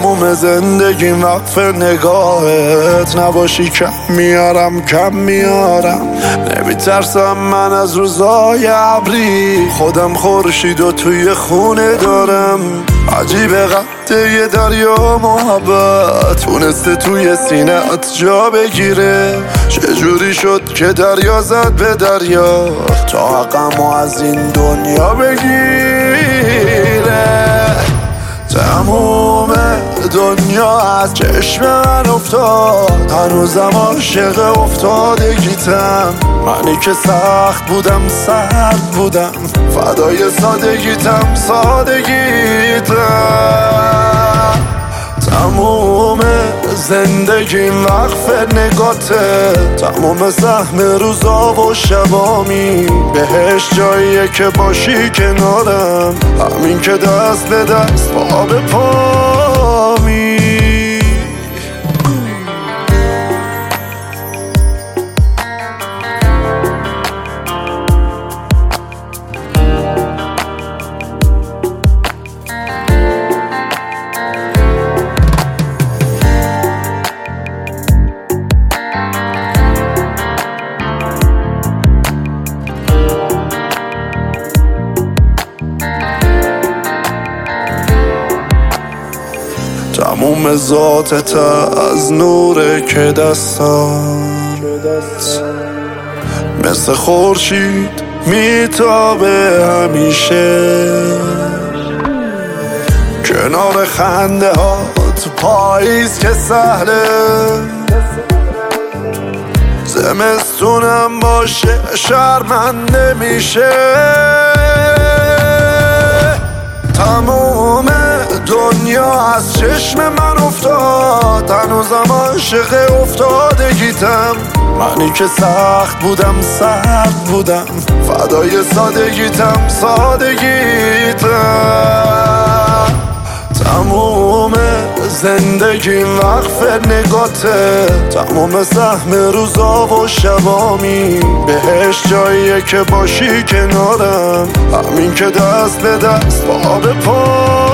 تموم زندگیم وقف نگاهت، نباشی کم میارم نمیترسم من از روزای ابری، خودم خورشید و توی خونه دارم. عجیبه قد یه دریا محبت تونسته توی سینه‌ات جا بگیره، چجوری شد که دریا زد به دریا تا حقمو از این دنیا بگیره. تموم دنیا از چشم من افتاد، هنوزم عاشق افتادگیتم. منی که سخت بودم سرد بودم، فدای سادگیتم. تموم زندگیم وقف نگاته، تموم سهم روزا و شبامی. بهش جاییه که باشی کنارم، همین که دست به دست پا به پامی. تموم ذاتت از نوره که دستات مثل خورشید میتابه همیشه، کنار خنده ها تو پاییز که سهله، زمستونم باشه شرمنده میشه. تموم دنیا از چشم من افتاد، هنوزم عاشق افتادگیتم. منی که سخت بودم سرد بودم، فدای سادگیتم. تموم زندگیم وقف نگاته، تموم سهم روزا و شبامی. بهش جاییه که باشی کنارم، همین که دست به دست پا به پا.